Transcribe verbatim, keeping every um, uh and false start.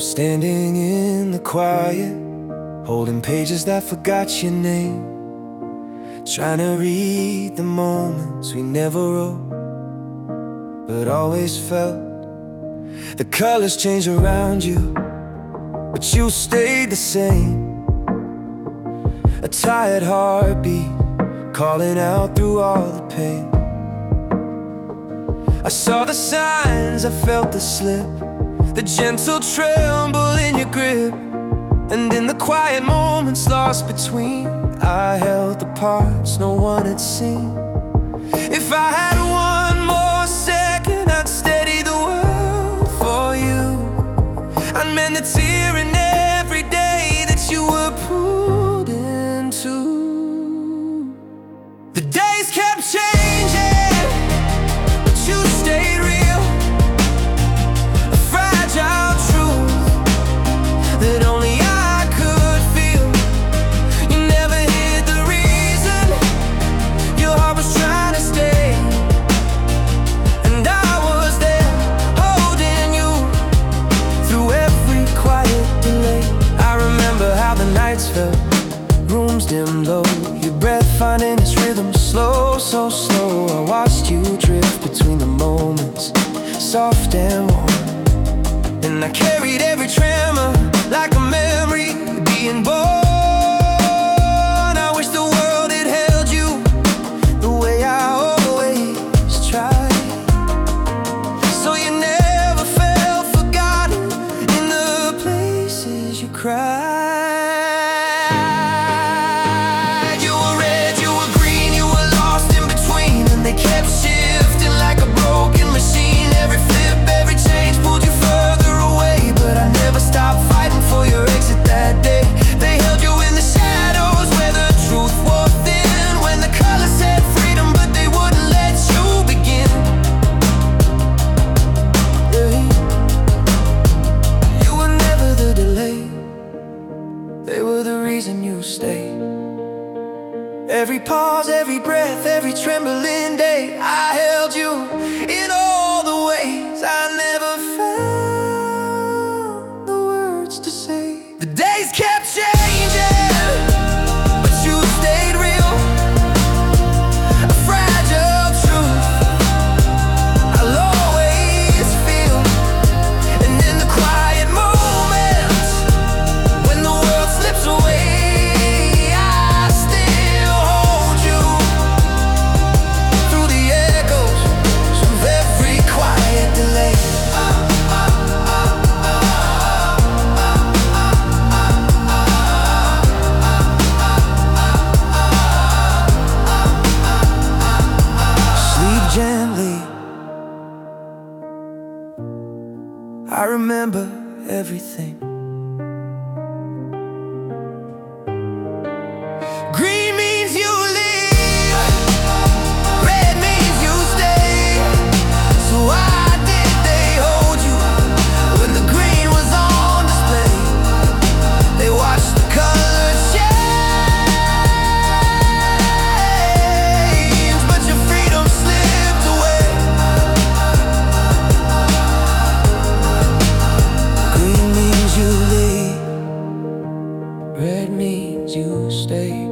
standing in the quiet, holding pages that forgot your name, trying to read the moments we never wrote, but always felt. The colors changed around you, but you stayed the same. A tired heartbeat calling out through all the pain. I saw the signs, I felt the slip, the gentle tremble in your grip. And in the quiet moments lost between, I held the parts no one had seen. If I had one more second, I'd steady the world for you. I'd mend the tear in every day that you were pulled into. The days kept changing, but you stayed real. A fragile truth that only I could feel. You never hid the reason, your heart was trying to stay. And I was there, holding you through every quiet delay. I remember how the nights felt, rooms dim low, your breath finding its rhythm slow, so slow. I watched you drift between the moments, soft and warm, and I carried every tremor like a memory being born. I wish the world had held you the way I always tried, so you never felt forgotten in the places you cried. You were red, you were green, you were lost in between, and they kept shifting like a broken machine. Every flip, every change pulled you further away, but I never stopped fighting for your exit that day. They held you in the shadows where the truth wore thin, when the colors said freedom, but they wouldn't let you begin. Yeah. You were never the delay, they were the reason you stayed. Every pause, every breath, every trembling day, I held you in all the ways I never found the words to say. The days kept changing, but you stayed real. A fragile truth I'll always feel. And in the quiet moments, when the world slips away, I still hold you through the echoes of every quiet delay. Sleep gently, I remember everything. Green means you leave, red means you stay. So why did they hold you when the green was on display? They watched the colors change, but your freedom slipped away. Green means you leave, red means you stay.